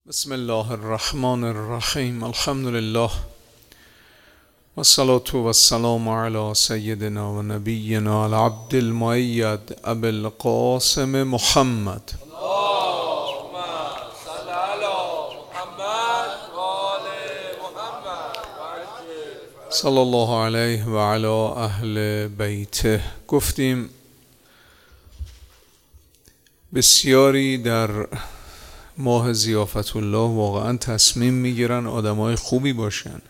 بسم الله الرحمن الرحیم. الحمد لله و الصلاة و السلام علی سیدنا و نبینا العبد المؤید ابی القاسم محمد اللهم صل علی محمد و آل محمد صلی الله علیه و علی اهل بیته. گفتیم بسیاری در ماه ضیافت الله واقعا تصمیم میگیرن آدمای خوبی باشن،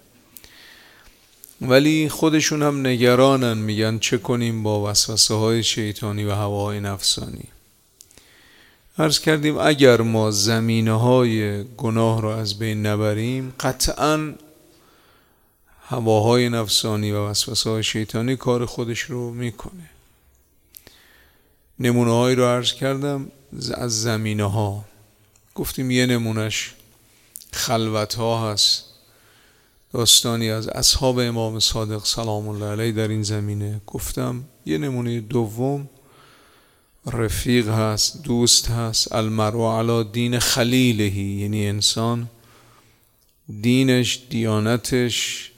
ولی خودشون هم نگرانن، میگن چه کنیم با وسوسه های شیطانی و هواهای نفسانی. عرض کردیم اگر ما زمینه های گناه رو از بین نبریم، قطعا هواهای نفسانی و وسوسه های شیطانی کار خودش رو میکنه. نمونه هایی رو عرض کردم از زمینه ها. گفتیم یه نمونش خلوت ها هست، داستانی از اصحاب امام صادق سلام الله علیه در این زمینه گفتم. یه نمونه دوم رفیق هست، دوست هست. المرء علی دین خلیله، یعنی انسان دینش، دیانتش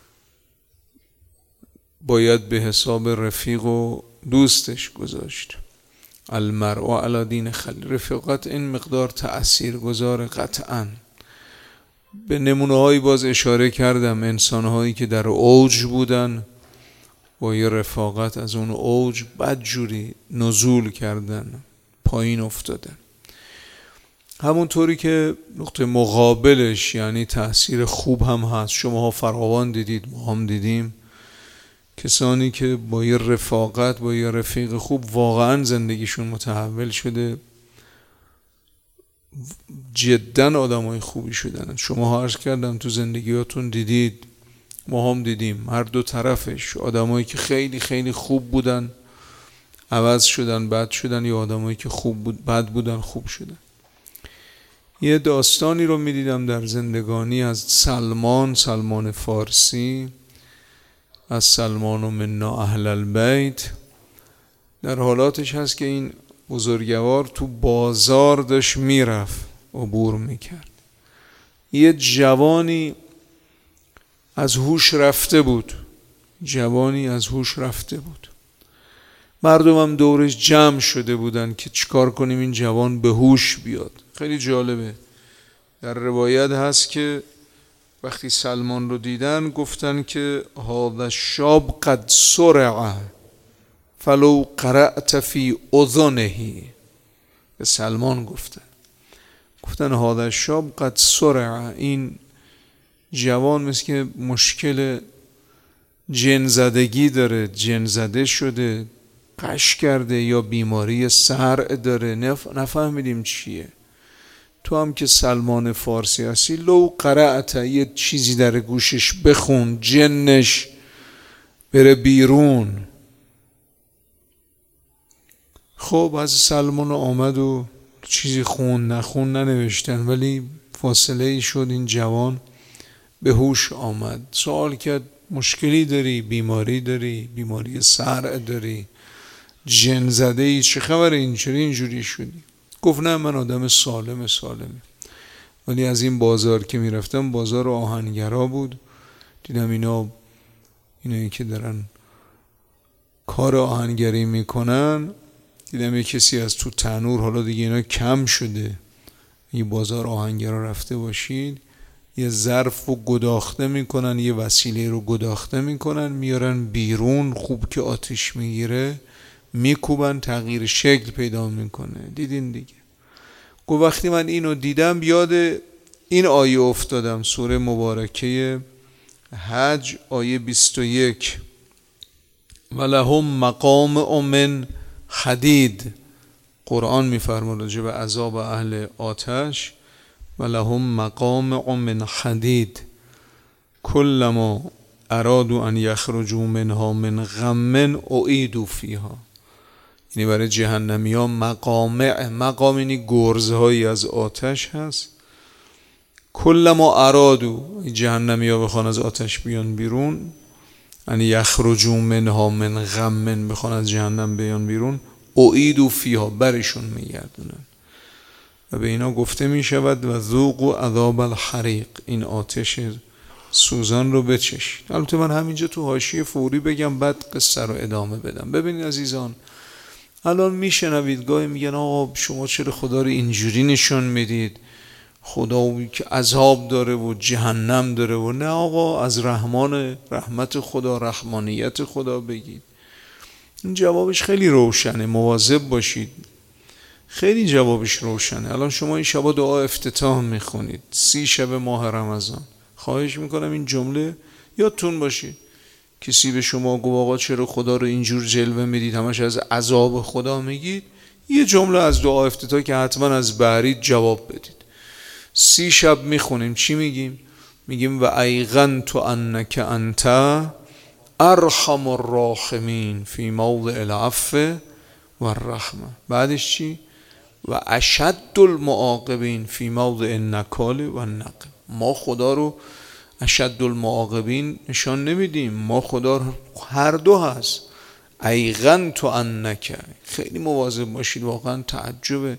باید به حساب رفیق و دوستش گذاشت. المرء علی دین خلیل، رفاقت این مقدار تأثیر گذاره قطعا. به نمونه هایی باز اشاره کردم، انسان هایی که در اوج بودن با یه رفاقت از اون اوج بدجوری نزول کردن، پایین افتادن. همونطوری که نقطه مقابلش یعنی تأثیر خوب هم هست. شما ها فراوان دیدید، ما هم دیدیم کسانی که با یه رفاقت، با یه رفیق خوب واقعا زندگیشون متحول شده، جدا آدمای خوبی شدن. شما ها عرض کردم تو زندگیاتون دیدید، ما هم دیدیم، هر دو طرفش. آدمایی که خیلی خیلی خوب بودن عوض شدن، بد شدن، یا آدمایی که خوب بود بد بودن خوب شدن. یه داستانی رو میدیدم در زندگانی از سلمان فارسی، از سلمان و منا اهل البیت. در حالاتش هست که این بزرگوار تو بازار داشت میرفت، عبور میکرد. یه جوانی از هوش رفته بود، مردم هم دورش جمع شده بودن که چیکار کنیم این جوان به هوش بیاد. خیلی جالبه، در روایت هست که وقتی سلمان رو دیدن گفتن که هذا الشاب قد سرع فلو قرأت فی اذنه. به سلمان گفتن هذا الشاب قد سرع، این جوان مثل که مشکل جن زدگی داره، جن زده شده، قش کرده، یا بیماری صرع داره، نفهمیدیم چیه. تو هم که سلمان فارسی هستی، لو قرأت، یه چیزی در گوشش بخون، جنش بره بیرون. خب از سلمان آمد و چیزی خون ننوشتن، ولی فاصله ای شد، این جوان به هوش آمد. سوال کرد مشکلی داری؟ بیماری داری؟ بیماری صرع داری؟ جن زده ای؟ چه خبره؟ اینجوری شدی؟ گفت نه، من آدم سالمه. ولی از این بازار که میرفتم، بازار آهنگرا بود، دیدم اینایی که دارن کار آهنگری میکنن، دیدم یه کسی از تو تنور، حالا دیگه اینا کم شده، یه بازار آهنگرا رفته باشید، یه ظرف رو گداخته میکنن، یه وسیله رو گداخته میکنن، میارن بیرون، خوب که آتش میگیره میکوبن، تغییر شکل پیدا میکنه. دیدین دیگه. گفت وقتی من اینو دیدم یاد این آیه افتادم، سوره مبارکه حج آیه 21. ولهم مقامع من حدید. قرآن میفرماید راجع به عذاب اهل آتش، ولهم مقامع من حدید کلما ارادوا ان یخرجوا منها من غم اعیدوا فیها. یعنی برای جهنمی ها مقام یعنی گرزهایی از آتش هست. کلما ارادوا، جهنمی ها بخوان از آتش بیان بیرون، یعنی یخرجوا منها من غم، بخوان از جهنم بیان بیرون، اعیدوا فیها، برشون میگردونن. و به اینا گفته می شود و ذوقوا عذاب الحریق، این آتش سوزان رو بچشید. البته من همینجا تو حاشیه فوری بگم بعد قصه رو ادامه بدم. ببینید عزیزان، الان میشنوید گاهی میگن آقا شما چرا خدا رو اینجوری نشون میدید، خدا که عذاب داره و جهنم داره و نه آقا، از رحمت خدا، رحمانیت خدا بگید. این جوابش خیلی روشنه، مواظب باشید، خیلی جوابش روشنه. الان شما این شبا دعا افتتاح میخونید 30 شب ماه رمضان، خواهش میکنم این جمله یادتون باشه. کسی به شما گفت آقا چرا خدا رو اینجور جلوه میدید، همش از عذاب خدا میگید، یه جمله از دعا افتتاح که حتما از بهرید جواب بدید. 30 شب میخونیم چی میگیم؟ میگیم و ایقنت انک انت ارحم الراحمین فی موضع العفو و الرحمه. بعدش چی؟ و اشد المعاقبین فی موضع النکال و النقم. ما خدا رو اشد المعاقبین نشان نمیدیم، ما خدا هر دو هست. ایقنت انک، خیلی مواظب باشید، واقعا تعجبه.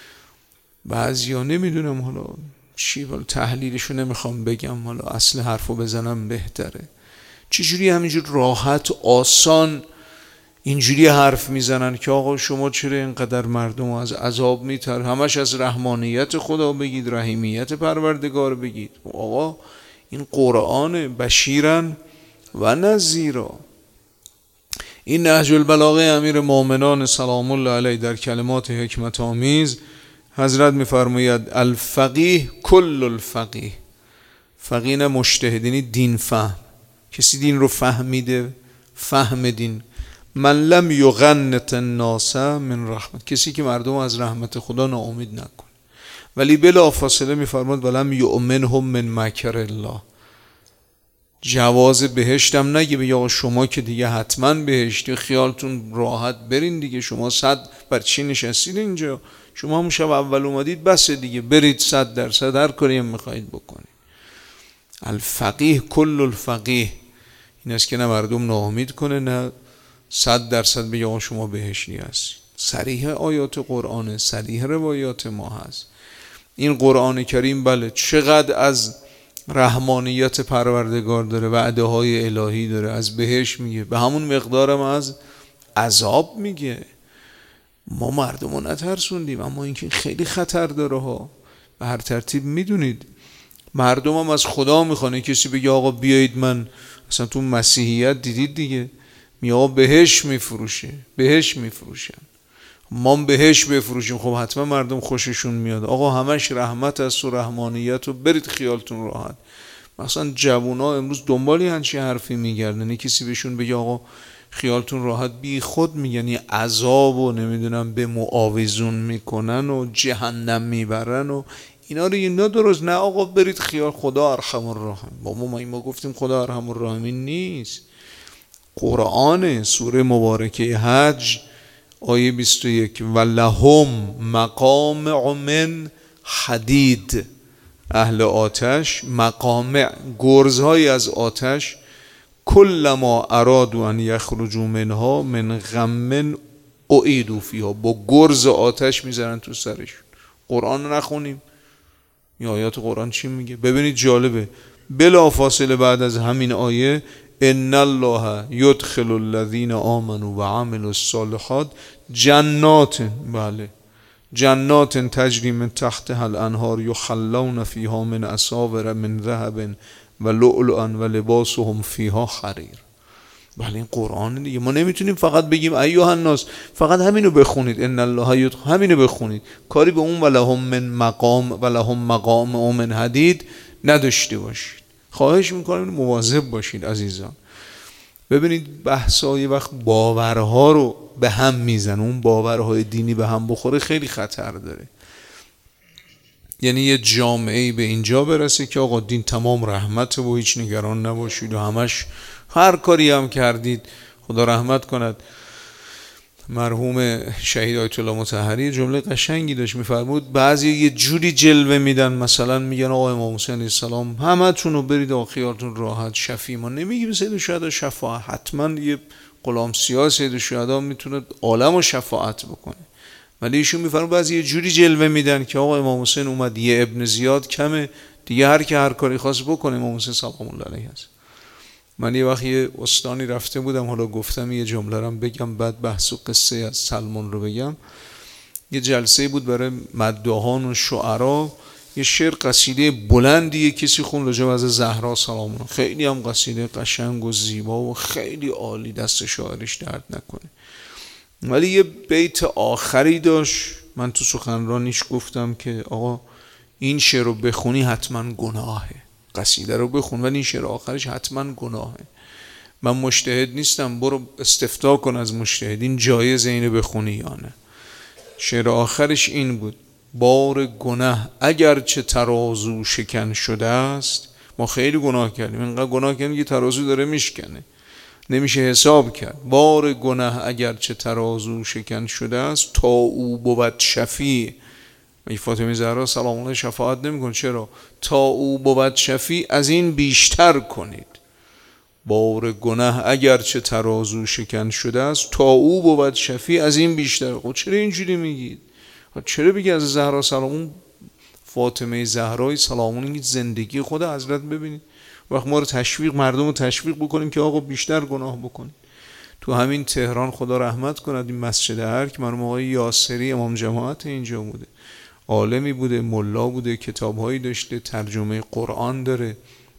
بعضیا نمیدونم حالا چی، ولی تحلیلشو نمیخوام بگم، حالا اصل حرفو بزنم بهتره. چجوری همینجور راحت آسان اینجوری حرف میزنن که آقا شما چرا اینقدر مردم از عذاب میتر، همش از رحمانیت خدا بگید، رحیمیت پروردگار بگید. آقا این قرآن بشیرن و نذیرا. این نهج البلاغه امیر مومنان سلام الله علیه در کلمات حکمت آمیز حضرت میفرماید الفقیه کل الفقیه، فقیه نه مجتهد، یعنی دین فهم، کسی دین رو فهمیده، فهم دین. من لم یغنط الناس من رحمت، کسی که مردم از رحمت خدا ناامید نکنه. ولی بلا فاصله میفرماد ولم یؤمنهم من مکر الله، جواز بهشتم نگه به آقا شما که دیگه حتما بهشتی، خیالتون راحت برین دیگه، شما 100 بر چی نشستید اینجا، شما همون شب اول اومدید بس دیگه، برید 100% هر کاری هم میخواید بکنید. الفقیه کل الفقیه این است که نه مردم ناامید کنه، نه 100% بگه آقا شما بهشتی هستید. صریح آیات قرآن، صریح روایات ما هست. این قرآن کریم بله چقدر از رحمانیت پروردگار داره، وعده های الهی داره، از بهشت میگه، به همون مقدارم از عذاب میگه. ما مردم رو نترسوندیم، اما اینکه خیلی خطر داره ها. به هر ترتیب میدونید مردم هم از خدا میخوانه، کسی بگه آقا بیایید، من اصلا تو مسیحیت دیدید دیگه، آقا بهشت میفروشه، بهشت میفروشن، ما بهشت بفروشیم، خب حتما مردم خوششون میاد. آقا همش رحمت است و رحمانیت و برید خیالتون راحت. مثلا جوونا امروز دنبالی هنچی حرفی میگردن، کسی بهشون بگه آقا خیالتون راحت، بی خود میگن یه عذاب و نمیدونم به معاوزون میکنن و جهنم میبرن و اینا رو، اینا درست نه آقا برید خیال، خدا ارحم الراحمین. ما گفتیم خدا ارحم الراحمین نیست. قرآن سوره مبارکه حج آیه 21 و لهم مقامع من حدید، اهل آتش مقامع، گرزهای از آتش، کلما ارادوا ان یخرجوا منها من غم اعیدوا فیها، با گرز آتش میزنن تو سرشون. قرآن نخونیم؟ این آیات قرآن چی میگه؟ ببینید جالبه، بلا فاصله بعد از همین آیه ان الله یدخل الذین آمنوا و عملوا الصالحات جنات، بله جنات تجری من تحتها الانهار یخلون فیها من اساور من ذهب و لؤلؤا و لباسهم فیها حریر. بله این قرآن دیگه. ما نمیتونیم فقط بگیم ایها الناس فقط همینو بخونید، ان الله یدخل، همینو بخونید، کاری به اون ولهم من مقام ولهم مقام من حدید نداشته باشید. خواهش میکنم مواظب باشید عزیزان. ببینید بحثای وقت باورها رو به هم میزنه، اون باورهای دینی به هم بخوره خیلی خطر داره. یعنی یه جامعه به اینجا برسه که آقا دین تمام رحمت و هیچ نگران نباشید و همش هر کاری هم کردید خدا رحمت کند. مرحوم شهید آیت الله مطهری جمله قشنگی داشت، میفرمود بعضی یه جوری جلوه میدن، مثلا میگن آقا امام حسین علیه السلام همتون رو برید آقا خیالتون راحت شفیع، ما نمیگیم سید الشهدا شفاعت، حتما یه غلام سیاه سید الشهدا میتونه عالم رو شفاعت بکنه، ولی ایشون میفرمون بعضی یه جوری جلوه میدن که آقا امام حسین اومد یه ابن زیاد کمه دیگه، هر کی هر کاری خواست بکنه، امام حسین سلام الله علیه هست. من یه وقت یه استانی رفته بودم، حالا گفتم یه جمله رو بگم بعد بحث و قصه از سلمان رو بگم. یه جلسه بود برای مداحان و شعرا، یه شعر قصیده بلندی کسی خون راجع به از زهرا سلام الله، خیلی هم قصیده قشنگ و زیبا و خیلی عالی، دست شاعرش درد نکنه. ولی یه بیت آخری داشت، من تو سخنرانیش گفتم که آقا این شعر رو بخونی حتما گناهه، قصیده رو بخون ولی این شعر آخرش حتما گناهه. من مجتهد نیستم، برو استفتاء کن از مجتهدین جایز اینو بخونی یا نه. شعر آخرش این بود: بار گناه اگر چه ترازو شکن شده است. ما خیلی گناه کردیم، اینقدر گناه کردیم که ترازو داره میشکنه، نمیشه حساب کرد. بار گناه اگر چه ترازو شکن شده است، تا او بود شفیع. فاطمه زهرا سلام الله شفاعت نمیکنه، چرا؟ تا او بود شفیع از این بیشتر کنید. بار گناه اگر چه ترازو شکن شده است، تا او بود شفیع از این بیشتر. خب چرا اینجوری میگید؟ چرا بگی از زهرا سلام، فاطمه زهرای سلام الله زندگی خود حضرت ببینید، وقت ما رو تشویق، مردم رو تشویق بکنیم که آقا بیشتر گناه بکنیم. تو همین تهران خدا رحمت کند این مسجد ارک، مرحوم آقای یاسری امام جماعت اینجا بوده، عالمی بوده، ملا بوده، کتابهایی داشته، ترجمه قرآن داره،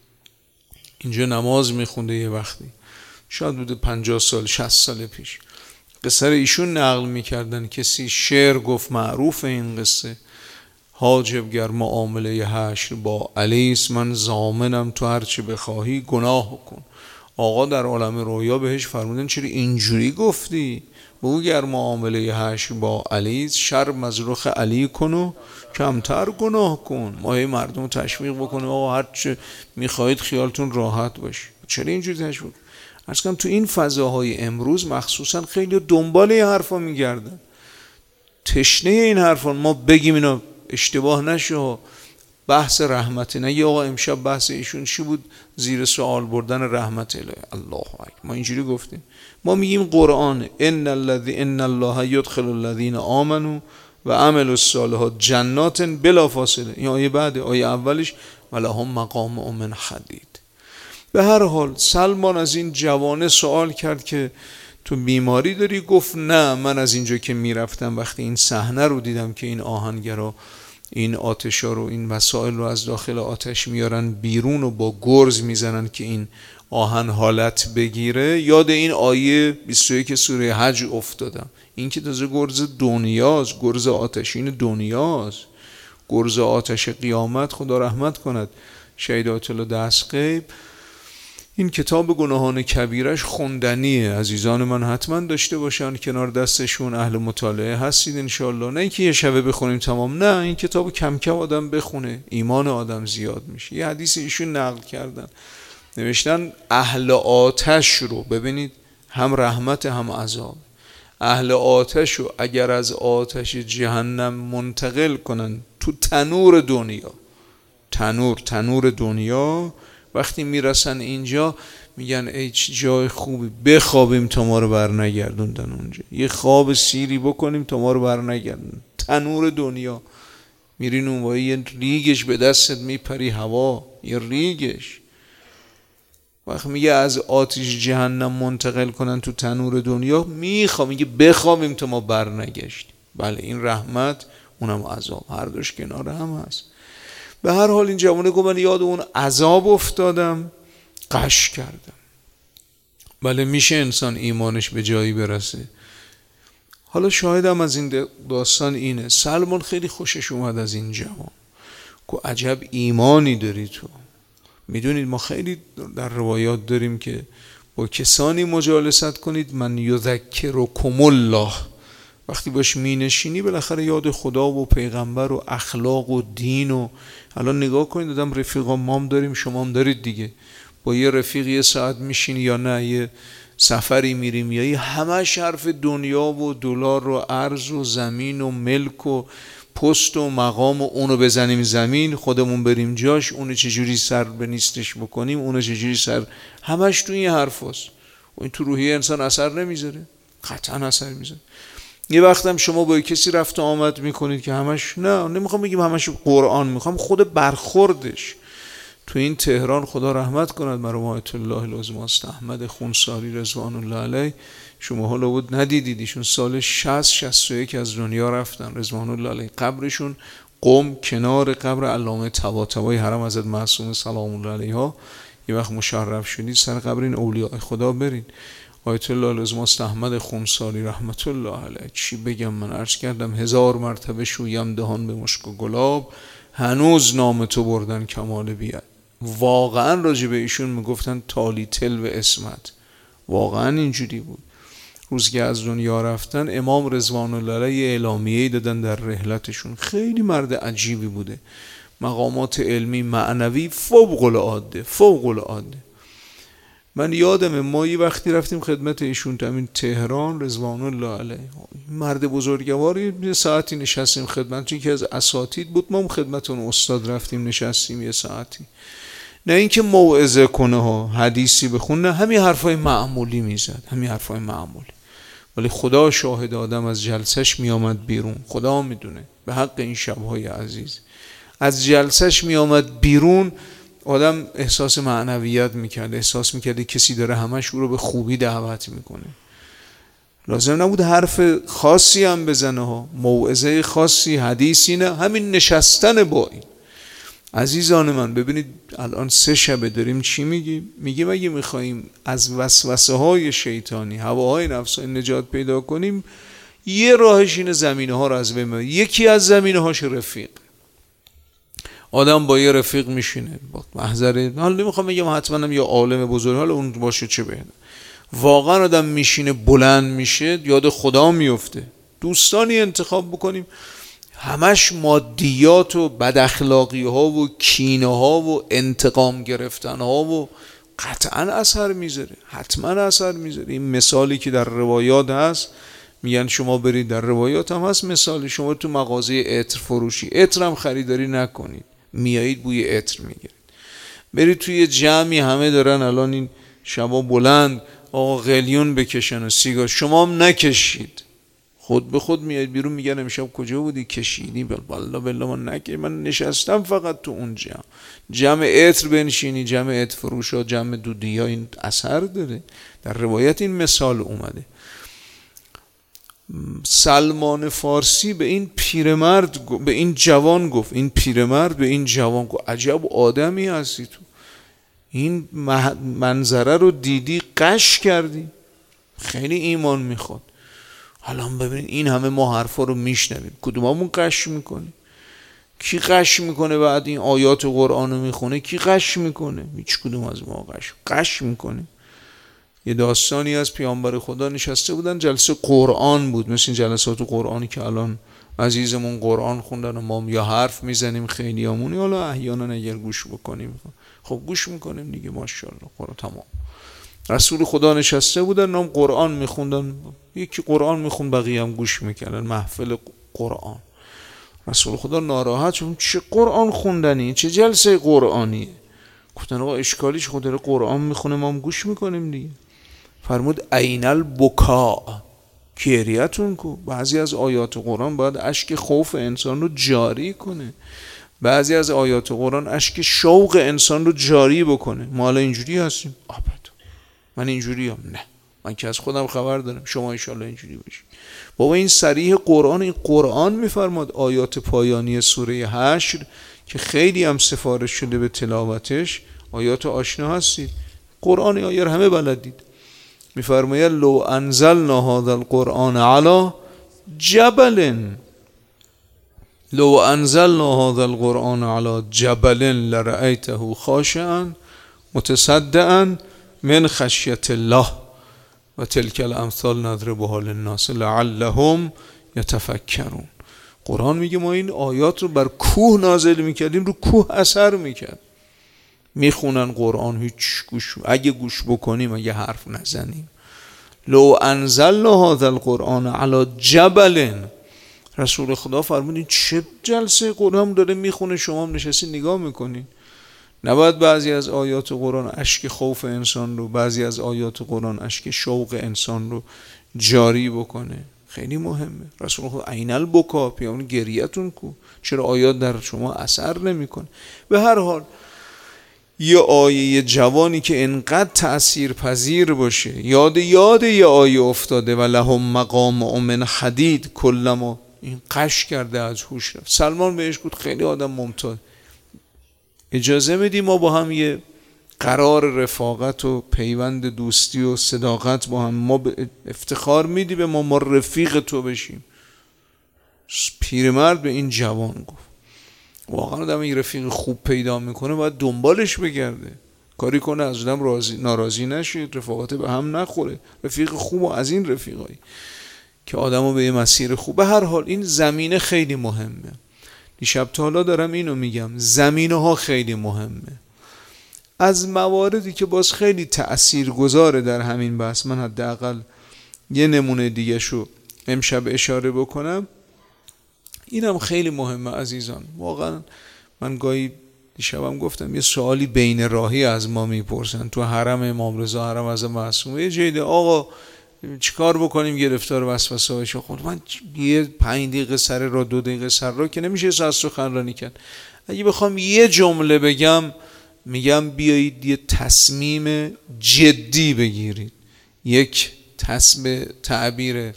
اینجا نماز میخونده. یه وقتی شاید بوده 50 سال 60 سال پیش، قصه ایشون نقل میکردن. کسی شعر گفت، معروف این قصه: حاجب گر معامله حشر با علیس، من ضامنم تو هرچی بخواهی گناه کن. آقا در عالم رویا بهش فرمودن چرا اینجوری گفتی؟ بگو گر معامله حشر با علیس، شرم از رخ علی کن و کمتر گناه کن. ما هی مردم رو تشویق بکنیم آقا هرچی میخواهید خیالتون راحت باشه. چرا اینجوری تشویق؟ عرض کنم تو این فضاهای امروز مخصوصا خیلی دنبال این حرفا میگردن، تشنه این حرفا. ما بگیم اینا اشتباه نشه، بحث رحمت نه. یا آقا امشب بحث ایشون چی بود؟ زیر سوال بردن رحمت الهی. الله اکبر. ما اینجوری گفتیم، ما میگیم قرآن ان الله یدخل الذین آمنوا و عملوا الصالحات جنات بلا فاصله. این آیه بعد آیه اولش ولهم مقام من حدید. به هر حال سلمان از این جوانه سوال کرد که تو بیماری داری؟ گفت نه، من از اینجا که میرفتم وقتی این صحنه رو دیدم که این آهنگرا این آتشا رو، این وسایل رو از داخل آتش میارن بیرون و با گرز میزنن که این آهن حالت بگیره، یاد این آیه 21 سوره حج افتادم. این که تازه گرز دنیاست، گرز آتشین دنیاست، گرز آتش قیامت. خدا رحمت کند شهید آیت الله دستغیب. این کتاب گناهان کبیرش خوندنیه، عزیزان من حتما داشته باشن کنار دستشون. اهل مطالعه هستید انشالله، نه اینکه یه شبه بخونیم تمام، نه، این کتاب کم کم آدم بخونه ایمان آدم زیاد میشه. یه حدیث ایشون نقل کردن، نوشتن اهل آتش رو ببینید، هم رحمت هم عذاب. اهل آتش رو اگر از آتش جهنم منتقل کنن تو تنور دنیا، تنور دنیا، وقتی میرسن اینجا میگن ای چه جای خوبی، بخوابیم تا ما رو برنگردوندن اونجا، یه خواب سیری بکنیم تا ما رو برنگردوندن. تنور دنیا میرین اون یه ریگش به دستت میپری هوا، یه ریگش. وقتی میگه از آتش جهنم منتقل کنن تو تنور دنیا، میگه بخوابیم تا ما برنگشتیم. بله، این رحمت اونم عذاب، هر دوش کنار هم هست. به هر حال این جوانه گفت من یاد اون عذاب افتادم، قش کردم. بله، میشه انسان ایمانش به جایی برسه. حالا شاهدم از این داستان اینه، سلمان خیلی خوشش اومد از این جوان، که عجب ایمانی داری تو. میدونید ما خیلی در روایات داریم که با کسانی مجالست کنید من یذکرکم الله، وقتی باش می نشینی بالاخره یاد خدا و پیغمبر و اخلاق و دین. و الان نگاه کنید آدم رفیقا مام داریم، شما هم دارید دیگه، با یه رفیق یه ساعت میشینی یا نه یه سفری میریم، یا همش حرف دنیا و دلار و ارز و زمین و ملک و پست و مقام و اونو بزنیم زمین خودمون بریم جاش، اونو چجوری سر به نیستش بکنیم، اونو چجوری سر، همش تو این حرف هست. و این تو روحیه انسان اثر نمیذاره؟ قطعا اثر میذاره. یه وقتم شما با کسی رفت و آمد میکنید که همش، نه نمیخوام بگیم همش قرآن، میخوام خود برخوردش. تو این تهران خدا رحمت کند مرحوم آیت الله العظمی احمد خونساری رضوان الله علیه، شما حالا بود ندیدید، ایشون سال 60-61 از دنیا رفتن رضوان الله علیه. قبرشون قم کنار قبر علامه طباطبایی حرم حضرت معصومه سلام الله علیها. یه وقت مشرف شدید سر قبر این اولیاء خدا برین. آیت الله العظمی احمد خونساری رحمت الله علیه، چی بگم، من عرض کردم 1000 مرتبه شویم دهان به مشک و گلاب، هنوز نام تو بردن کمال بیاد. واقعا راجع به ایشون میگفتن تالی تل و اسمت، واقعا اینجوری بود. روز که از دنیا رفتن امام رضوان الله علیه اعلامیه‌ای دادن در رحلتشون، خیلی مرد عجیبی بوده، مقامات علمی معنوی فوق العاده فوق العاده. من یادمه ما یه وقتی رفتیم خدمت ایشون تو همین تهران رضوان الله علیه، مرد بزرگواری، یه ساعتی نشستیم خدمت، چون که از اساتید بود، ما هم خدمت اون استاد رفتیم نشستیم یه ساعتی، نه اینکه موعظه کنه ها حدیثی بخونه، همین حرفای معمولی میزد، همین حرفای معمولی، ولی خدا شاهد آدم از جلسش میامد بیرون، خدا میدونه به حق این شبهای عزیز، از جلسش میامد بیرون آدم احساس معنویت میکرد، احساس میکرد کسی داره همش او رو به خوبی دعوت میکنه. لازم نبود حرف خاصی هم بزنه ها، موعظه خاصی حدیثی نه، همین نشستن با این. عزیزان من ببینید الان 3 شبه داریم چی میگیم؟ میگیم اگه میخواییم از وسوسه های شیطانی هواهای نفسانی نجات پیدا کنیم، یه راهش اینه زمینه ها رو از بین ببریم. یکی از زمینه هاش رفیق. آدم با یه رفیق میشینه با محضر، حالا نمیخوام بگم حتما یا عالم بزرگ، حالا اون باشه چه بهتر، واقعا آدم میشینه بلند میشه یاد خدا میفته. دوستانی انتخاب بکنیم همش مادیات و بداخلاقی ها و کینه ها و انتقام گرفتن ها و قطعا اثر میذاره، حتما اثر میذاره. این مثالی که در روایات هست، میگن شما برید، در روایات هم هست مثالی، شما تو مغازه عطر فروشی، عطر هم خریداری نکنید، میایید بوی عطر میگیرید. برید توی جمعی همه دارن الان این شبا بلند آقا قلیون بکشن و سیگار، شما هم نکشید، خود به خود میاد بیرون میگن امشب کجا بودی؟ کشیدی؟ والله بالله من نکشیدم، من نشستم فقط تو اون جمع عطر بنشینی، جمع عطر فروشا، جمع دودیا، این اثر داره. در روایت این مثال اومده. سلمان فارسی به این پیرمرد به این جوان گفت، این پیرمرد به این جوان گفت عجب آدمی هستی تو، این منظره رو دیدی قش کردی، خیلی ایمان میخواد. حالا ببینید این همه ما حرفا رو میشنویم، کدوممون قش میکنیم؟ کی قش میکنه بعد این آیات قرآن رو میخونه؟ کی قش میکنه؟ هیچ کدوم از ما قش میکنه. یه داستانی از پیامبر خدا نشسته بودن، جلسه قرآن بود، مثل این جلسات قرآنی که الان عزیزمون قرآن خوندن و ما یا حرف میزنیم خیلیامونی، حالا احیانا اگر گوش بکنیم خب گوش میکنیم دیگه، ماشاءالله قرآن تمام. رسول خدا نشسته بودن، نام قرآن میخوندن، یکی قرآن میخوند بقیه هم گوش میکردن، محفل قرآن. رسول خدا ناراحت شد، چه قرآن خوندنی، چه جلسه قرآنیه؟ گفتن آقا اشکالیش خود داره قرآن میخونه ما هم گوش میکنیم دیگه. فرمود عین البکا، گریه‌تون کو. بعضی از آیات قرآن باید اشک خوف انسان رو جاری کنه، بعضی از آیات قرآن اشک شوق انسان رو جاری بکنه. ما الان اینجوری هستیم؟ ابدا، من اینجوری هم نه، من که از خودم خبر دارم، شما ان شاءالله اینجوری باشید. بابا این صریح قرآن، این قرآن میفرماد آیات پایانی سوره حشر که خیلی هم سفارش شده به تلاوتش، آیات آشنا هستید، قرآن آیه رو همه بلدید. میفرماید لو انزلنا هذا القرآن علی جبل، لو انزلنا هذا القرآن علی جبل لرأیته خاشعا متصدعا من خشیت الله و تلک الامثال نضربها للناس لعلهم یتفکرون. قرآن میگه ما این آیات رو بر کوه نازل میکردیم، رو کوه اثر میکرد. میخونن قرآن، هیچ گوش، اگه گوش بکنیم، اگه حرف نزنیم. لو انزلنا هذا القرآن علی جبل، رسول خدا فرمودین چه جلسه قرآن داره میخونه، شما هم نشستی نگاه میکنین. نباید بعضی از آیات قرآن اشک خوف انسان رو، بعضی از آیات قرآن اشک شوق انسان رو جاری بکنه. خیلی مهمه. رسول خدا عین البکا، پیامون گریه‌تون کو، چرا آیات در شما اثر نمیکنه؟ به هر حال یه آیه جوانی که انقدر تأثیر پذیر باشه، یاد یه آیه افتاده و لهم مقام من حدید، کلما این قش کرده از هوش رفت. سلمان بهش گفت خیلی آدم ممتاز، اجازه میدی ما با هم یه قرار رفاقت و پیوند دوستی و صداقت با هم، ما افتخار میدی به ما رفیق تو بشیم؟ پیرمرد به این جوان گفت واقعا آدم این رفیق خوب پیدا میکنه باید دنبالش بگرده، کاری کنه از آدم ناراضی نشید، رفاقت به هم نخوره. رفیق خوب و از این رفیقایی که آدمو به یه مسیر خوب. به هر حال این زمینه خیلی مهمه. دیشب تا حالا دارم اینو میگم، زمینه ها خیلی مهمه. از مواردی که باز خیلی تأثیر گذاره در همین بحث، من حداقل یه نمونه دیگه شو امشب اشاره بکنم، اینم خیلی مهمه عزیزان. واقعا من گاهی دیشبم گفتم یه سوالی بین راهی از ما میپرسن تو حرم امام رضا، حرم از معصومه، یه جیده آقا چیکار بکنیم گرفتار وسوسه بشه؟ خود من یه 5 دقیقه سر را 2 دقیقه سر را که نمیشه از سخنرانی کرد. اگه بخوام یه جمله بگم، میگم بیایید یه تصمیم جدی بگیرید، یک تعبیر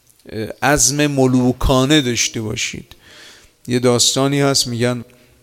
عزم ملوکانه داشته باشید. یه داستانی هست میگن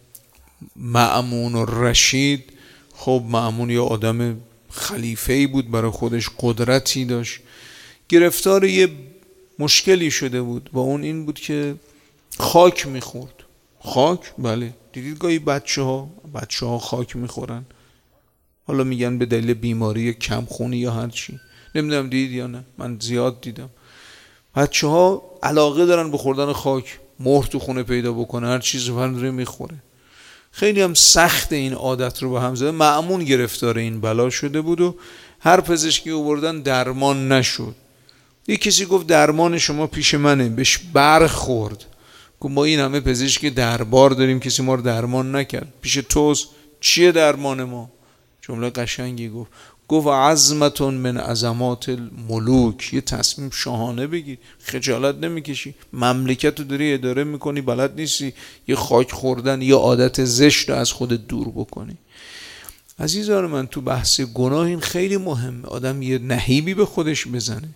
مأمون و رشید، خب مأمون یه آدم خلیفه‌ای بود، برای خودش قدرتی داشت، گرفتار یه مشکلی شده بود و اون این بود که خاک میخورد. خاک؟ بله، دیدید گاهی بچه ها خاک میخورن، حالا میگن به دلیل بیماری کمخونی یا هر چی، نمیدونم دیدید یا نه، من زیاد دیدم. بچه ها علاقه دارن به خوردن خاک، مهر تو خونه پیدا بکنه، هر چیز رو داره میخوره. خیلی هم سخت این عادت رو به هم زده. مأمون گرفتار این بلا شده بود و هر پزشکی آوردن درمان نشد. یک کسی گفت درمان شما پیش منه، بهش برخورد، گفت ما این همه پزشکی دربار داریم کسی ما رو درمان نکرد، پیش توست، چیه درمان ما؟ جمله قشنگی گفت عظمتون من عظمات الملوک، یه تصمیم شاهانه بگی، خجالت نمیکشی، مملکت رو داری اداره میکنی، بلد نیستی یه خاک خوردن یه عادت زشت رو از خودت دور بکنی. عزیزان من تو بحث گناه این خیلی مهمه، آدم یه نهیبی به خودش بزنه.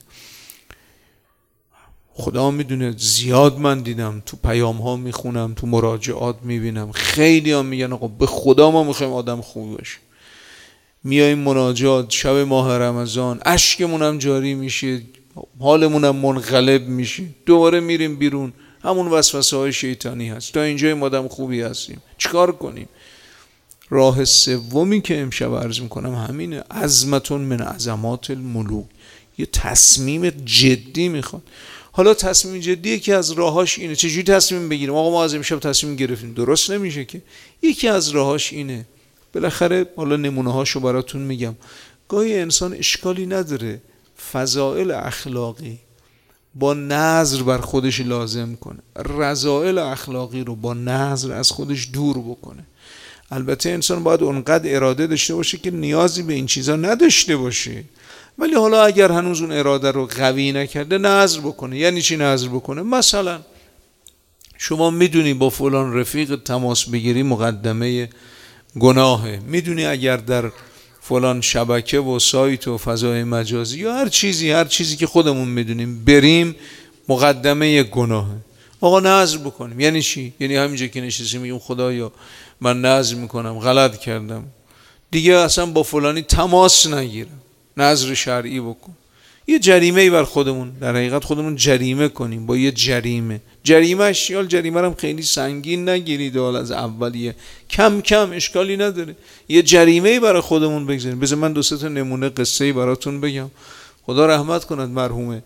خدا میدونه زیاد من دیدم تو پیام ها میخونم، تو مراجعات میبینم، خیلی ها میگن آقا به خدا ما میخوایم آدم خوبی باشیم، میاییم مناجات شب ماه رمضان، اشکمون هم جاری میشه، حالمون هم منقلب میشه، دوباره میریم بیرون، همون وسوسه های شیطانی هست، تا اینجای ما آدم خوبی هستیم، چیکار کنیم؟ راه سومی که امشب عرض میکنم همینه، عظمتون من عظمات الملوک، یه تصمیم جدی میخواد. حالا تصمیم جدی یکی از راهاش اینه. چجوری تصمیم بگیریم؟ آقا ما از امشب تصمیم گرفتیم، درست نمیشه که. یکی از راهاش اینه، بالاخره حالا نمونه هاشو براتون میگم، گاهی انسان اشکالی نداره فضائل اخلاقی با نظر بر خودش لازم کنه، رذائل اخلاقی رو با نظر از خودش دور بکنه. البته انسان باید اونقدر اراده داشته باشه که نیازی به این چیزا نداشته باشه، ولی حالا اگر هنوز اون اراده رو قوی نکرده نظر بکنه. یعنی چی نظر بکنه؟ مثلا شما میدونی با فلان رفیق تماس بگیری مقدمه گناهه، میدونی اگر در فلان شبکه و سایت و فضای مجازی یا هر چیزی که خودمون میدونیم بریم مقدمه گناهه. آقا نظر بکنیم. یعنی چی؟ یعنی همینجا که نشستیم میگیم خدایا من نظر میکنم غلط کردم دیگه اصلا با فلانی تماس نگیرم، نظر شرعی بکن. یه جریمه‌ای بر خودمون، در حقیقت خودمون جریمه کنیم با یه جریمه اشیال. جریمه هم خیلی سنگین نگیرید، از اولیه کم کم، اشکالی نداره. یه جریمه‌ای برای خودمون بگذاریم. بذار من 2-3 تا نمونه قصه‌ای براتون بگم. خدا رحمت کند مرحوم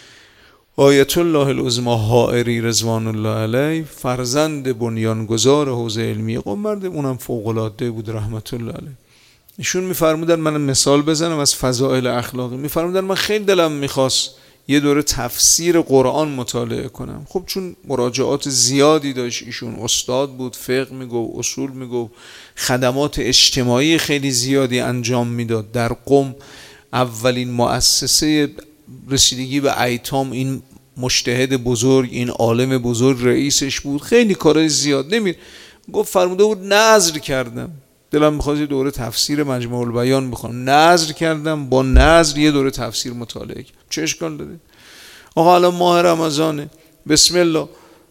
آیت الله العظمی حائری رضوان الله علیه، فرزند بنیانگذار حوزه علمی قم، مرد اونم فوق‌العاده بود رحمت الله علیه. ایشون میفرمودن، من مثال بزنم از فضائل اخلاقی، میفرمودن من خیلی دلم میخواست یه دوره تفسیر قرآن مطالعه کنم. خب چون مراجعات زیادی داشت، ایشون استاد بود، فقه میگفت، اصول میگفت، خدمات اجتماعی خیلی زیادی انجام میداد. در قم اولین مؤسسه رسیدگی به ایتام این مجتهد بزرگ، این عالم بزرگ رئیسش بود، خیلی کارهای زیاد نمید. گفت فرموده بود نذر کردم، دلم میخواد یه دوره تفسیر مجموع البیان بخونم، نذر کردم با نذر یه دوره تفسیر مطالعه کنم. چه اشکال داره؟ آقا الان ماه رمضانه، بسم الله،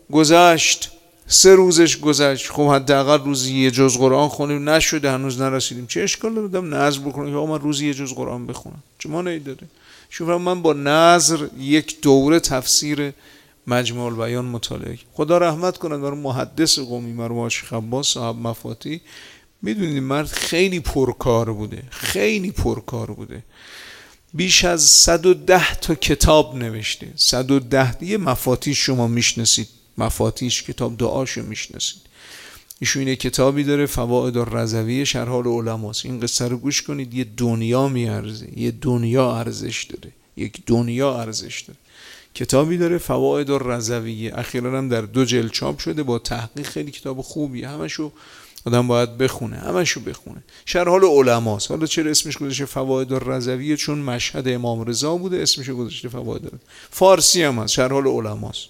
گذشت 3 روزش گذشت، خب حداقل روزی یه جز قرآن خونیم، نشده هنوز نرسیدیم، چه اشکال داره دم نذر بکنم که آقا من روزی یه جز قرآن بخونم؟ چه مانعی داره؟ شوف من با نذر یک دوره تفسیر مجموع البیان مطالعه. خدا رحمت کنه بر محدث قمی مرحوم شیخ عباس صاحب مفاتی. میدونید مرد خیلی پرکار بوده، خیلی پرکار بوده، بیش از 110 تا کتاب نوشته. 110 یه مفاتیش شما میشناسید، مفاتیش کتاب دعاشو میشناسید. ایشون یه کتابی داره فوائد الرضویه شرح العلماست. این قصه رو گوش کنید، یه دنیا میارزه، یه دنیا ارزش داره، یک دنیا ارزش داره. کتابی داره فوائد الرضویه، اخیراً هم در 2 جلد چاپ شده با تحقیق، خیلی کتاب خوبیه، همشو آدم باید بخونه، همشو بخونه. شرح العلماست. حالا چرا اسمش گذاشته فوائد الرضویه؟ چون مشهد امام رضا بوده، اسمش گذاشته فوائد الرضویه. فارسی هم هست، شرح العلماست.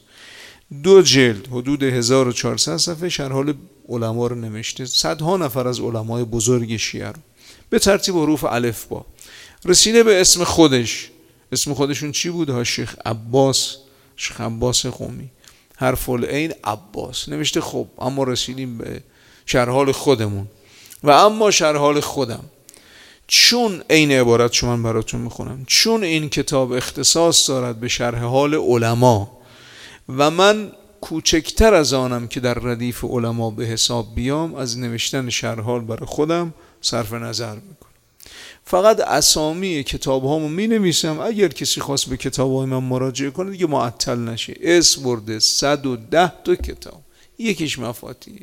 2 جلد حدود 1400 صفحه شرح العلما رو نوشته، صدها نفر از علمای بزرگ شیعه رو به ترتیب حروف الف با. رسیده به اسم خودش. اسم خودشون چی بود ها؟ شیخ عباس، شیخ عباس قمی، حرف العین عباس نوشته. خب اما رسیدیم به شرح خودمون و اما شرح خودم، چون این عبارت شما من براتون میخونم، چون این کتاب اختصاص دارد به شرح حال علما و من کوچکتر از آنم که در ردیف علما به حساب بیام، از نوشتن شرح حال برای خودم صرف نظر میکنم. فقط اسامی کتاب هامو می نویسم، اگر کسی خواست به کتاب های من مراجعه کنه دیگه معطل نشه. اسم برده 110 تا کتاب، یکیش مفاتیحه.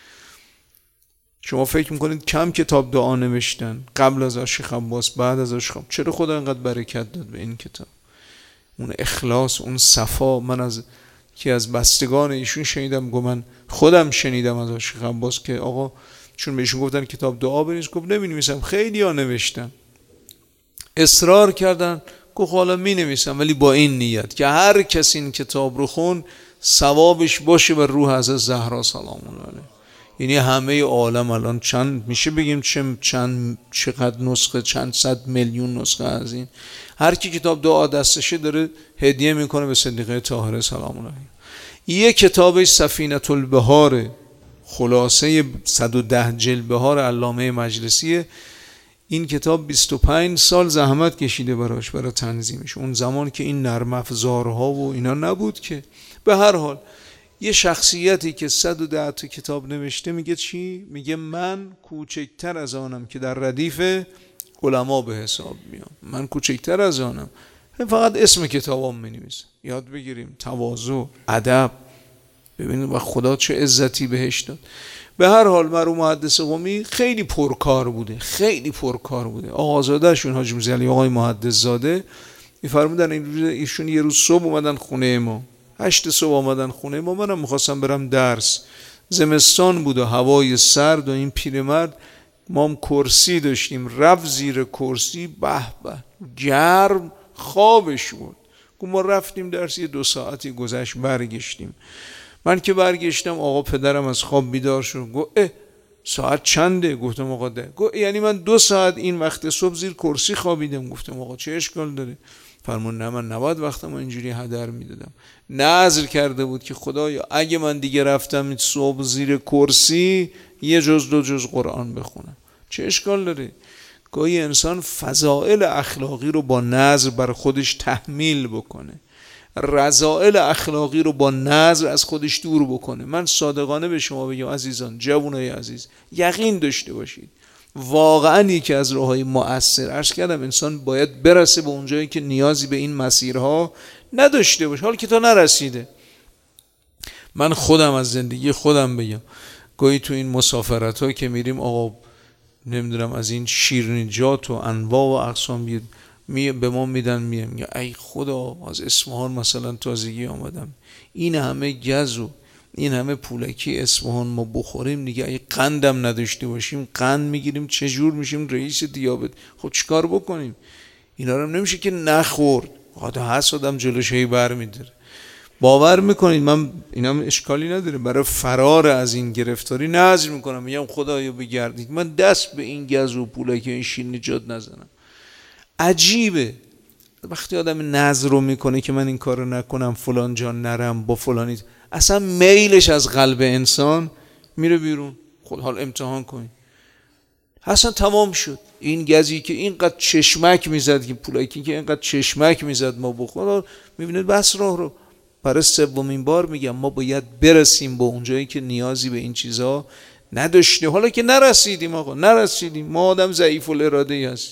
شما فکر میکنید کم کتاب دعا نوشتن قبل از شیخ عباس بعد از شیخ؟ چرا خدا اینقدر برکت داد به این کتاب؟ اون اخلاص، اون صفا. من از که از بستگان ایشون شنیدم، گفت من خودم شنیدم از شیخ عباس که آقا چون بهشون گفتن کتاب دعا بنویس، گفت نمی‌نویسم. خیلی ها نوشتن، اصرار کردن، گفت حالا می‌نویسم ولی با این نیت که هر کسی این کتاب رو خون ثوابش باشه بر روح حضرت زهرا سلام الله علیها. یعنی همه عالم الان چند میشه بگیم چقدر نسخه، چند صد میلیون نسخه از این، هر کی کتاب دعا دستشه داره هدیه میکنه به صدیقه طاهره سلام الله علیها. یه کتابش سفینه البحار، خلاصه 110 جلد بهار علامه مجلسیه. این کتاب 25 سال زحمت کشیده براش، برای تنظیمش. اون زمان که این نرم افزارها و اینا نبود که. به هر حال یه شخصیتی که 110 تا کتاب نوشته میگه چی؟ میگه من کوچکتر از آنم که در ردیف علما به حساب میام. من کوچکتر از آنم، فقط اسم کتابام مینویسم. یاد بگیریم تواضع، ادب. ببینید و خدا چه عزتی بهش داد. به هر حال مرحوم محدث قمی خیلی پرکار بوده، خیلی پرکار بوده. آقازادهشون حاجی موسی علی آقای محدث زاده میفرمودن ایشون یه روز صبح اومدن خونه ما، 8 صبح اومدن خونه ما، منم میخواستم برم درس، زمستان بود و هوای سرد و این پیرمرد، ما هم کرسی داشتیم، رفت زیر کرسی، به به گرم، خوابش بود. ما رفتیم درس، یه 2 ساعتی گذشت برگشتیم. من که برگشتم آقا پدرم از خواب بیدار شد، گفت ساعت چنده؟ گفتم آقا 10. گفت یعنی من 2 ساعت این وقت صبح زیر کرسی خوابیدم؟ گفتم آقا چه اشکال داره؟ فرمون نه من نباید وقتم اینجوری هدر میدادم. نذر کرده بود که خدایا اگه من دیگه رفتم صبح زیر کرسی یه جز 2 جز قرآن بخونم، چه اشکال داره؟ گاهی انسان فضائل اخلاقی رو با نذر بر خودش تحمیل بکنه، رذائل اخلاقی رو با نذر از خودش دور بکنه. من صادقانه به شما بگم عزیزان، جوانای عزیز، یقین داشته باشید واقعا یکی از راههای مؤثر، عرض کردم انسان باید برسه به اونجایی که نیازی به این مسیرها نداشته باشه، حال که تا نرسیده. من خودم از زندگی خودم بگم، گاهی تو این مسافرت ها که میریم آقا نمیدونم از این شیرینیجات و انواع و اقسام به ما میدن، میگم ای خدا از اصفهان مثلا تازگی آمدم، این همه گز و این همه پولکی اصفهان ما بخوریم دیگه، ای قندم نداشته باشیم قند میگیریم چجور میشیم رئیس دیابت؟ خب چیکار بکنیم؟ اینا رو نمیشه که نخورد، خدا هست آدم جلوش هی بر میداره. باور میکنید من اینم اشکالی نداره، برای فرار از این گرفتاری نذر میکنم، میگم خدایا بگردید من دست به این گز و پولک این شین نجات نزنم. عجیبه وقتی آدم نذر رو میکنه که من این کارو نکنم، فلان جان نرم، با فلانی، اصلا میلش از قلب انسان میره بیرون. خود حال امتحان کنید، اصلا تمام شد. این گزی که اینقدر چشمک میزد، که پولکی که اینقدر چشمک میزد ما بخور، میبینید بس راه رو. برای سومین بار میگم ما باید برسیم به اونجایی که نیازی به این چیزها نداشتیم. حالا که نرسیدیم، آقا نرسیدیم، ما آدم ضعیف الاراده ای هستیم.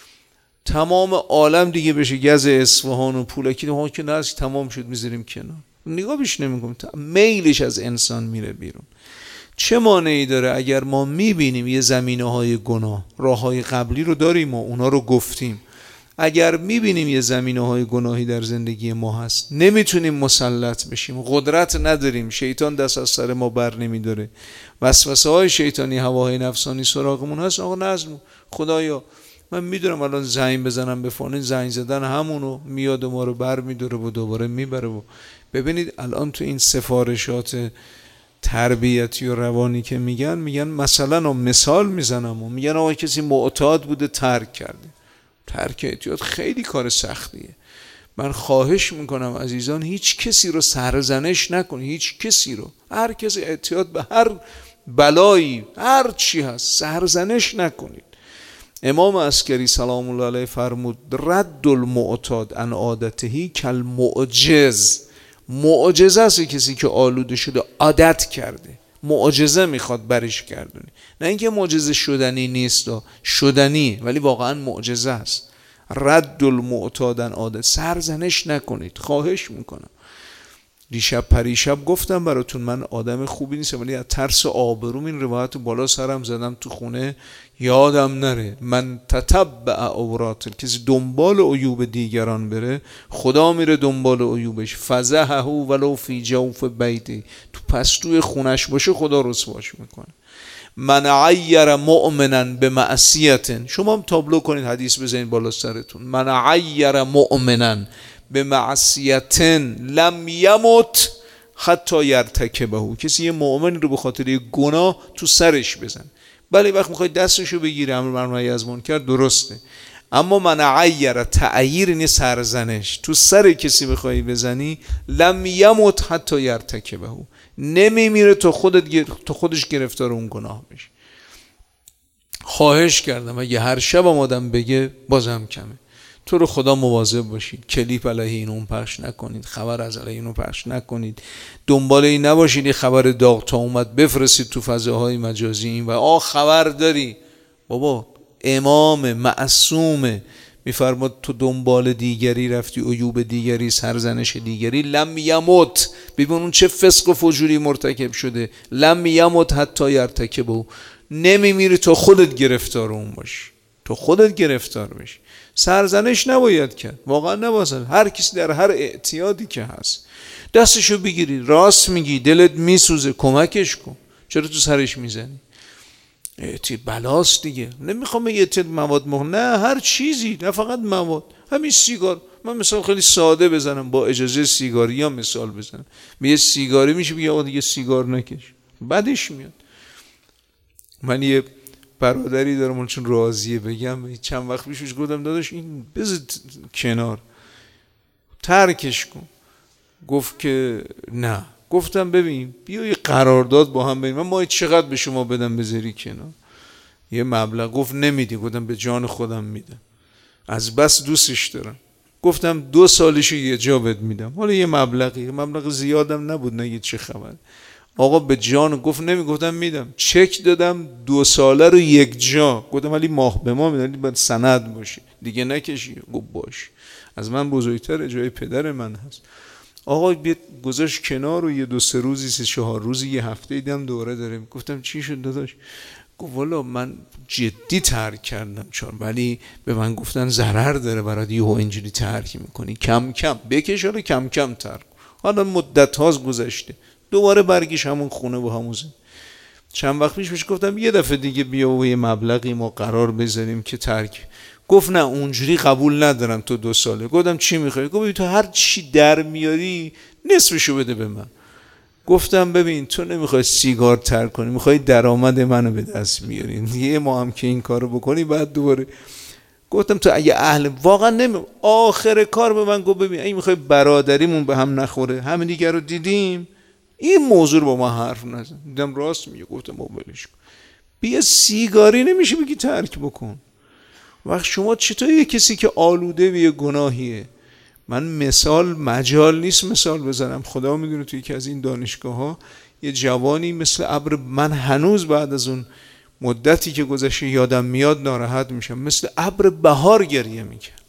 تمام عالم دیگه بشه گز اصفهان و پولکی، ها که نرسید تمام شد، میذاریم کنار، نگاه بهش نمیکنیم، میلش از انسان میره بیرون. چه مانعی داره اگر ما میبینیم یه زمینه‌های گناه، راه‌های قبلی رو داریم و اونا رو گفتیم، اگر میبینیم یه زمینه‌های گناهی در زندگی ما هست، نمیتونیم مسلط بشیم، قدرت نداریم، شیطان دست از سر ما بر نمیداره، وسوسه‌های شیطانی، هواهای نفسانی سراغمون هست، آقا نظم خدایا من میدونم الان زنگ بزنم به فلان، زنگ زدن همونو میاد و ما رو بر میداره و دوباره میبره. و ببینید الان تو این سفارشات تربیتی و روانی که میگن مثلا مثال میزنم و میگن آقا کسی معتاد بوده ترک کرده. ترک اعتیاد خیلی کار سختیه. من خواهش میکنم عزیزان هیچ کسی رو سرزنش نکنید، هیچ کسی رو، هر کسی اعتیاد به هر بلایی هر چی هست سرزنش نکنید. امام عسکری سلام الله علیه فرمود رد المعتاد عن عادتهی کالمعجز. معجزه است کسی که آلوده شده عادت کرده، معجزه میخواد برش گردونی، نه اینکه معجزه شدنی نیست، شدنی ولی واقعا معجزه است. رد المعتاد عن عادت، سرزنش نکنید، خواهش میکنم. دیشب پریشب گفتم براتون من آدم خوبی نیستم، ولی از ترس آبروم این روایت بالا سرم زدم تو خونه یادم نره. من تتبع عورات، کسی دنبال عیوب دیگران بره خدا میره دنبال عیوبش. فزحه ولو فی جوف بیتی، تو پستوی خونش باشه خدا رسواش میکنه. من عیر مؤمنا بمعصیت، شما هم تابلو کنید حدیث بزنید بالا سرتون. من عیر مؤمنا بمعصیت لم یمت حتی یرتکبه، کسی یه مؤمن رو به خاطر یه گناه تو سرش بزن. بله وقت میخوای دستشو بگیری امر معروف از منکر درسته، اما من عیر تعییر یعنی سرزنش، تو سر کسی بخوای بزنی لم یمت حتی یرتکبه، نمیمیره تا خودش گرفتار اون گناه بشه. خواهش کردم اگه هر شب آدم بگه بازم کمه. تو رو خدا مواظب باشید، کلیپ علیه این اون پخش نکنید، خبر از علیه اینو پخش نکنید، دنبال این نباشید یه خبر داغ تا اومد بفرستید تو فضاهای مجازی این و خبر داری. بابا امام معصوم میفرماد تو دنبال دیگری رفتی، عیوب دیگری، سرزنش دیگری، لم یمت، ببین اون چه فسق و فجوری مرتکب شده، لم یمت حتی یرتکبه، نمیمیری تا خودت گرفتار اون باشی، تو خودت گرفتار بشی. سرزنش نباید کرد، واقعا نباید. هر کسی در هر اعتیادی که هست دستشو بگیری، راست میگی دلت میسوزه کمکش کن، چرا تو سرش میزنی؟ اعتیاد بلاست دیگه. نمیخوام بگم اعتیاد مواد نه هر چیزی، نه فقط مواد، همین سیگار. من مثال خیلی ساده بزنم با اجازه سیگاری ها مثال بزنم، یه سیگاری میشه بگه آقا دیگه سیگار نکش، بدش میاد. من یه برادری دارم چون راضیه بگم، چند وقت پیشش گفتم داداش این بذار کنار ترکش کن، گفت که نه. گفتم ببین بیا یه قرارداد با هم بگیم، من ماهی چقدر به شما بدم بذاری کنار؟ یه مبلغ. گفت نمیدی. گفتم به جان خودم میدم، از بس دوستش دارم. گفتم 2 سالشو یه جا بهت میدم، حالا یه مبلغی، مبلغ زیادم نبود، نگید چه خبر. آقا به جان. گفت نمی. گفتم میدم. چک دادم 2 ساله رو یک جا. گفتم ولی ماه به ماه میدم، باید سند باشه دیگه نکشی. گفت باش، از من بزرگتر جای پدر من هست. آقا گذاشت کنار و یه 2-3 روزی 3-4 روزی یه هفته دیدم دوره داریم. گفتم چی شد داداش؟ گفت والا من جدی ترک کردم چون ولی به من گفتن ضرر داره برات، یهو اینجوری ترک میکنی، کم کم بکش، حالا کم کم ترک. حالا مدت هاست گذشته، دوباره برگیش همون خونه و همون زن. چند وقت پیش گفتم یه دفعه دیگه بیا و یه مبلغی ما قرار بذاریم که ترک. گفت نه اونجوری قبول ندارم تو 2 ساله. گفتم چی میخوای؟ گفت تو هر چی در میاری نصفشو بده به من. گفتم ببین تو نمیخوای سیگار ترک کنی، میخوای درآمد منو به دست بیاری، یه ما هم که این کارو بکنی بعد دوباره. گفتم تو اگه اهل واقعا آخر کار به من گفت ببین اگه میخوای برادریمون به هم نخوره، همین دیگه رو دیدیم، این موضوع رو با ما حرف نزن. دیدم راست میگه. گفتم بابا ولش کن، بیا سیگاری نمیشه بگی ترک بکن. وقت شما چطور یه کسی که آلوده به یه گناهیه، من مجال نیست مثال بزنم، خدا میدونه توی یکی از این دانشگاه ها یه جوانی مثل ابر، من هنوز بعد از اون مدتی که گذشته یادم میاد ناراحت میشم، مثل ابر بهار گریه میکرد.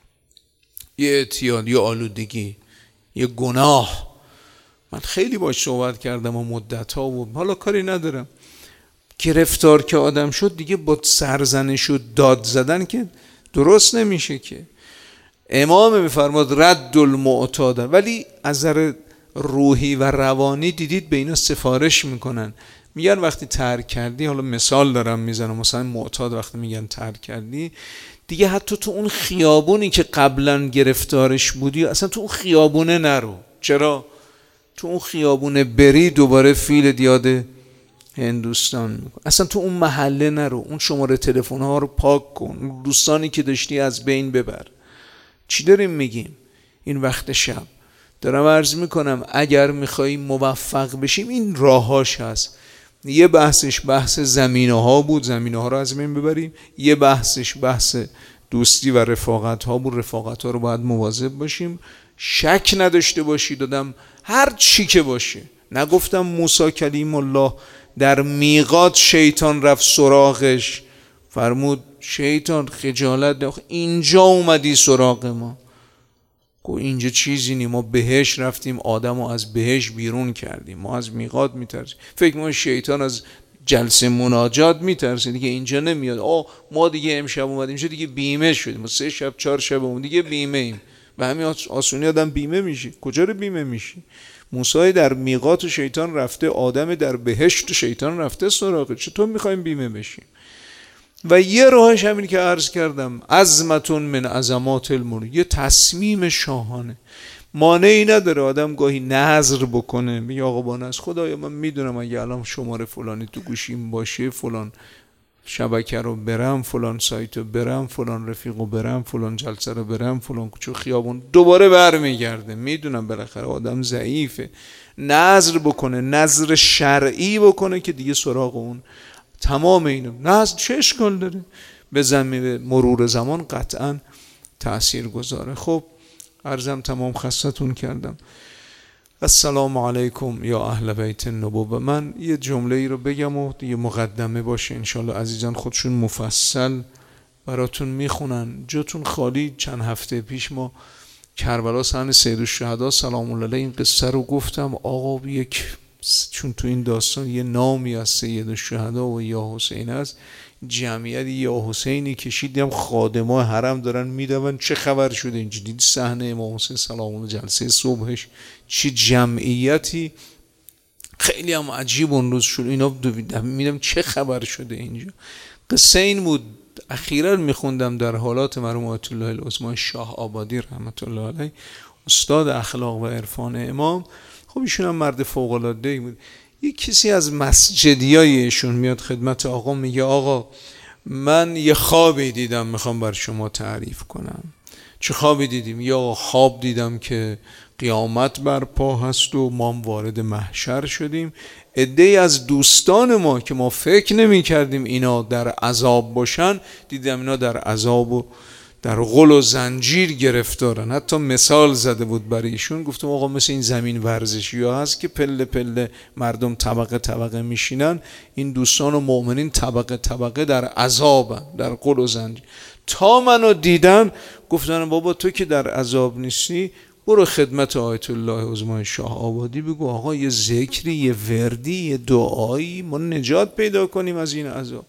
یه اعتیاد، یه آلودگی، یه گناه. من خیلی باش صحبت کردم و مدت ها و حالا کاری ندارم. گرفتار که آدم شد دیگه با سرزنش و داد زدن که درست نمیشه که. امام میفرماد رد المعتاد، ولی از نظر روحی و روانی دیدید به اینا سفارش میکنن، میگن وقتی ترک کردی، حالا مثال دارم میزنم، مثلا معتاد وقتی میگن ترک کردی دیگه حتی تو اون خیابونی که قبلا گرفتارش بودی اصلا تو اون خیابونه نرو. چرا؟ تو اون خیابونه بری دوباره فیل دیاد هندوستان میکن. اصلا تو اون محله نرو، اون شماره تلفن ها رو پاک کن، دوستانی که داشتی از بین ببر. چی داریم میگیم این وقت شب؟ دارم عرض میکنم اگر میخواییم موفق بشیم این راهاش هست. یه بحثش بحث زمینه ها بود، زمینه ها رو از بین ببریم. یه بحثش بحث دوستی و رفاقت ها بود، رفاقت ها رو باید مواظب باشیم. شک نداشته باشید دادم هر چی که باشه. نگفتم موسی کلیم الله در میقات شیطان رفت سراغش، فرمود شیطان خجالت نه، اینجا اومدی سراغ ما. گو اینجا چیزی نی، ما بهش رفتیم، آدم رو از بهش بیرون کردیم، ما از میقات میترسیم. فکر ما شیطان از جلسه مناجات میترسه دیگه اینجا نمیاد. ما دیگه امشب اومدیم چه دیگه بیمه شدیم، ما 3 شب 4 شب اون دیگه بیمه ایم. به همین آسونی آدم بیمه میشه. کجا رو بیمه میشی؟ موسی در میقات و شیطان رفته، آدم در بهشت و شیطان رفته سراغ. چطور میخوایم بیمه بشیم؟ و یه راهش همین که عرض کردم، عزمتون من عظمات الملوک، یه تصمیم شاهانه. مانعی نداره آدم گاهی نذر بکنه، میگه آقا با نذر خدایا من میدونم اگه الان شماره فلانی تو گوشیم باشه، فلان شبکه رو برم، فلان سایت رو برم، فلان رفیق رو برم، فلان جلسه رو برم، فلان کوچه خیابون، دوباره برمیگرده. میدونم بالاخره آدم ضعیفه. نذر بکنه، نذر شرعی بکنه که دیگه سراغ اون تمام اینو. نذر چه اشکال داره؟ به زمین مرور زمان قطعا تأثیر گذاره. خب عرضم تمام، خستتون کردم. السلام علیکم یا اهل بیت النبوة. من یه جمله ای رو بگم و دیگه مقدمه باشه، انشالله عزیزان خودشون مفصل براتون میخونن. جاتون خالی. چند هفته پیش ما کربلا صحن سید الشهدا سلام الله علیه این قصه رو گفتم. آقا چون تو این داستان یه نامی از سید الشهدا و یا حسین است، جمعیت یا حسینی کشید، دیدم خادمای حرم دارن میدون چه خبر شده اینجا. دید صحنه امام حسین سلام الله جلسه صبحش چه جمعیتی، خیلی هم عجیب اون روز شد. اینا میدم چه خبر شده اینجا. قصه این بود، اخیرا میخوندم در حالات مرحوم آیت الله العظمی شاه آبادی رحمت الله علیه، استاد اخلاق و عرفان امام. خب ایشون هم مرد فوق العاده ای بود. یک کسی از مسجدیایشون میاد خدمت آقا، میگه آقا من یه خوابی دیدم میخوام بر شما تعریف کنم. چه خوابی دیدیم؟ یا خواب دیدم که قیامت برپا هست و ما وارد محشر شدیم. عده‌ای از دوستان ما که ما فکر نمی کردیم اینا در عذاب باشن، دیدم اینا در عذاب و در غل و زنجیر گرفتارن. حتی مثال زده بود برای ایشون، گفتم آقا مثل این زمین ورزشی ها هست که پله پله مردم طبقه طبقه میشینن، این دوستان و مؤمنین طبقه طبقه در عذابن، در غل و زنجیر. تا منو دیدن گفتن بابا تو که در عذاب نیستی، برو خدمت آیت الله عظمی شاه آبادی بگو آقا یه ذکری، یه وردی، یه دعایی، ما نجات پیدا کنیم از این عذاب.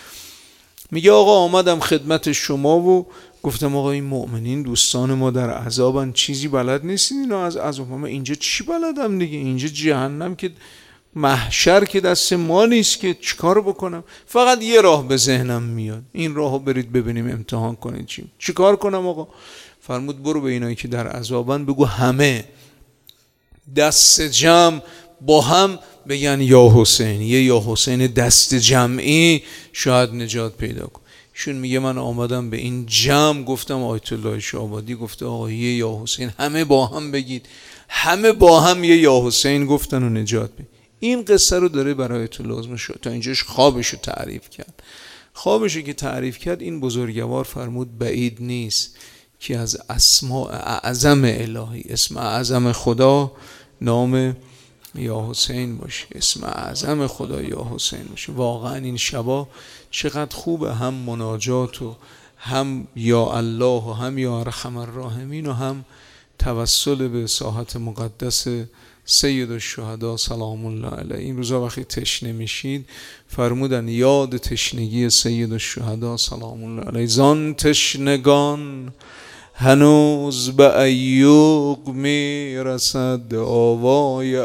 میگه آقا آمدم خدمت شما و گفتم آقا این مؤمنین دوستان ما در عذابن، چیزی بلد نیستین اینا از عذاب. ما اینجا چی بلدم دیگه؟ اینجا جهنم که محشر که دست ما نیست که چیکار بکنم؟ فقط یه راه به ذهنم میاد، این راهو برید ببینیم امتحان کنید چیکار کنم آقا؟ فرمود برو به اینایی که در عذابن بگو همه دست جمع با هم بگن یا حسین، یه یا حسین دست جمعی، شاید نجات پیدا کن. ایشون میگه من آمدم به این جمع، گفتم آیت الله شاه‌آبادی گفته آقا یه یا حسین، همه با هم بگید، همه با هم یه یا حسین گفتن و نجات پیدا. این قصه رو داره برای آیت الله عظم شد تا اینجاش خوابش رو تعریف کرد. خوابش رو که تعریف کرد این بزرگوار فرمود بعید نیست که از اسماء اعظم الهی، اسم اعظم خدا نام یا حسین باشه، اسم اعظم خدا یا حسین باشه. واقعا این شبا چقدر خوبه، هم مناجات و هم یا الله و هم یا ارحم الراحمین و هم توسل به ساحت مقدس سید الشهدا سلام الله علیه. این روزا وقتی تشنه میشید فرمودن یاد تشنگی سید الشهدا سلام الله علیه. زان تشنگان هنوز به ایوق میرسد آوای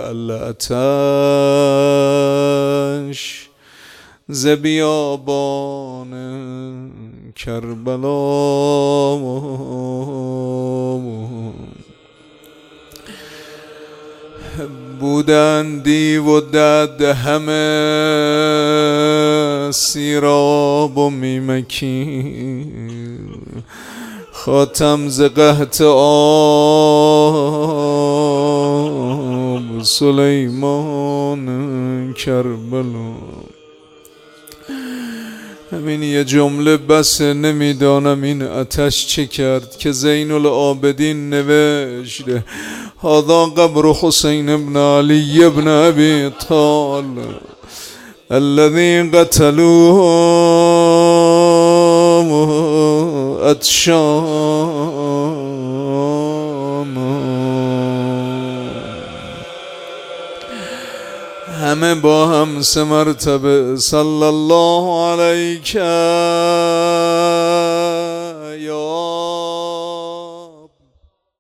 العطش، ز بیابان کربلا بودن دیو و دد همه سیراب و میمکین، خاتم ز قحط آب سلیمان کربلا. همین یه جمله بس، نمیدانم این آتش چه کرد که زین العابدین نوشته هذا قبر حسین ابن علی ابن ابی طالب الذي قتلوه عطشان. همه با هم 3 مرتبه صلی الله علیک